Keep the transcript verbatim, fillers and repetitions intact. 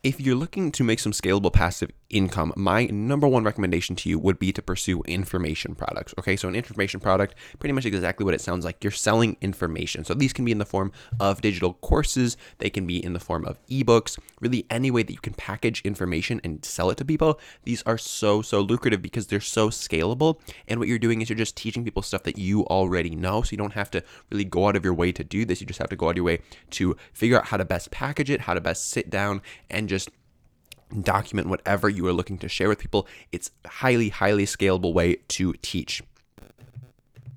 if you're looking to make some scalable passive income, my number one recommendation to you would be to pursue information products. Okay, so an information product, pretty much exactly what it sounds like. You're selling information. So these can be in the form of digital courses, they can be in the form of ebooks, really any way that you can package information and sell it to people. These are so, so lucrative because they're so scalable. And what you're doing is you're just teaching people stuff that you already know. So you don't have to really go out of your way to do this. You just have to go out of your way to figure out how to best package it, how to best sit down and just document whatever you are looking to share with people. It's a highly, highly scalable way to teach.